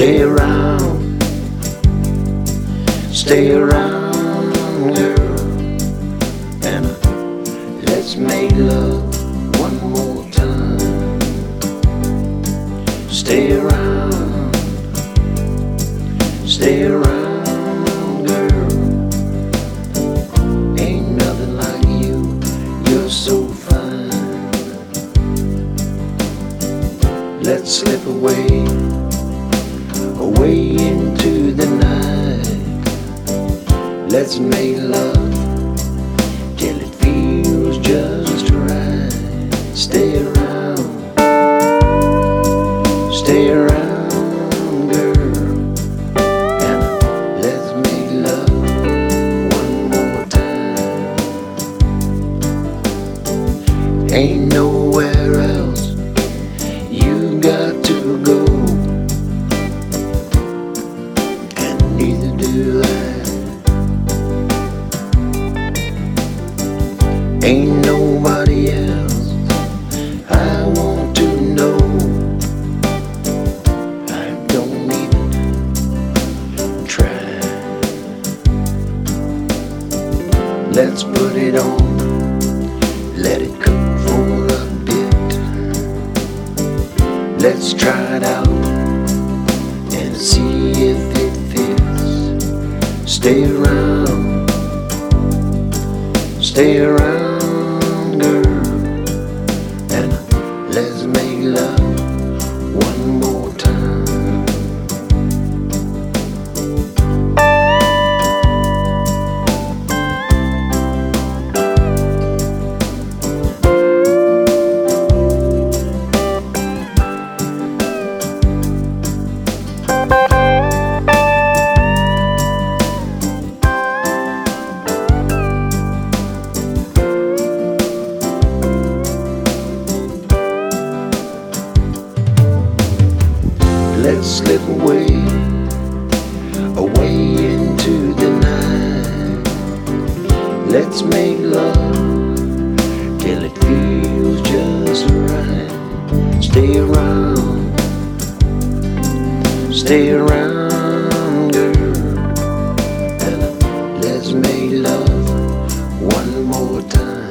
Stay around, stay around, girl, and let's make love one more time. Stay around, stay around, girl. Ain't nothing like you, you're so fine. Let's slip away, away into the night. Let's make love till it feels just right. Stay around, stay around, girl, and let's make love one more time. Ain't nowhere else you got to go, neither do I. Ain't nobody else I want to know. I don't even try. Let's put it on, let it cook for a bit. Let's try it out and see if it fits. Stay around, stay around, girl, and let's make love one more time. Let's slip away, away into the night. Let's make love till it feels just right. Stay around, stay around, girl, and let's make love one more time.